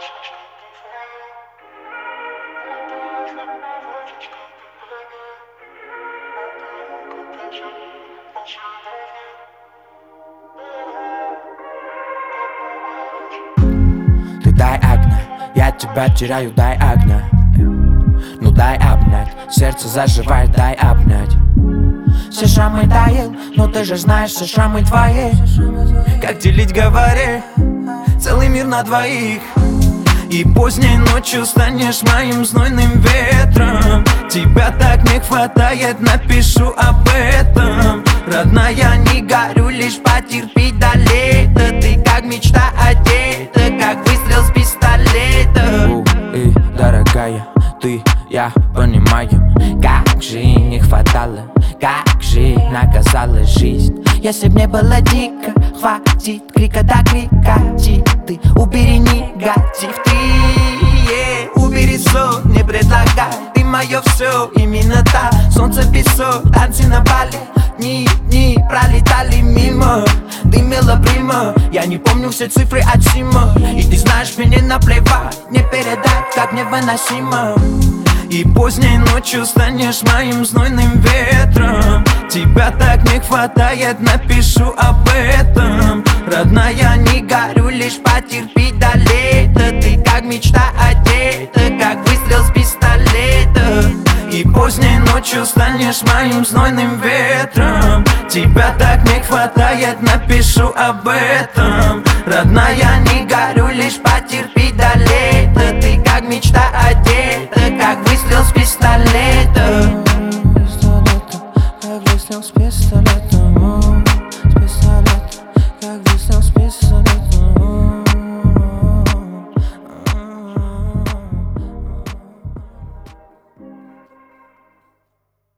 Ты дай огня, я тебя теряю, дай огня. Ну дай обнять, сердце заживает, дай обнять. Все шрамы тают, но ты же знаешь, все шрамы твои. Как делить, говори, целый мир на двоих. И поздней ночью станешь моим знойным ветром. Тебя так не хватает, напишу об этом. Родная, не горю, лишь потерпи до лета. Ты как мечта одета, как выстрел с пистолета. И, дорогая, ты, я понимаем, как же не хватало, как же наказала жизнь. Если б не было дико, хватит крика до крика. Ты убери негатив, ты убери сон, не предлагай. Ты мое все, именно так. Солнце, песок, танцы на Бали. Дни пролетали мимо. Ты мило прима, я не помню все цифры от Сима. И ты знаешь, мне наплевать, не передать, как невыносимо. И поздней ночью станешь моим знойным ветром. Тебя так не хватает, напишу об этом. Родная, не горю, лишь потерпи до лета. Ты как мечта одета, как выстрел с пистолета. И поздней ночью станешь моим знойным ветром. Тебя так не хватает, напишу об этом. Родная, не